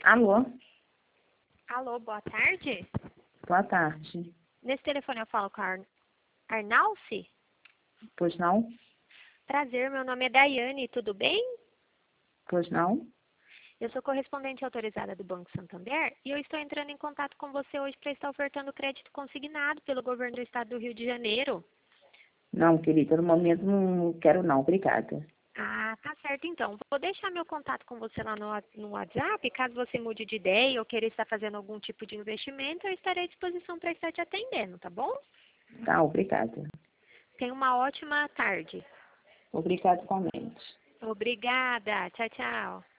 Alô? Alô, boa tarde. Boa tarde. Nesse telefone eu falo com a Arnalce? Pois não? Prazer, meu nome é Daiane, tudo bem? Pois não? Eu sou correspondente autorizada do Banco Santander e eu estou entrando em contato com você hoje para estar ofertando crédito consignado pelo governo do estado do Rio de Janeiro. Não, querida, no momento não quero não, obrigada. Ah, tá certo então. Vou deixar meu contato com você lá no WhatsApp. Caso você mude de ideia ou queira estar fazendo algum tipo de investimento, eu estarei à disposição para estar te atendendo, tá bom? Tá, obrigada. Tenha uma ótima tarde. Obrigada igualmente. Obrigada. Tchau, tchau.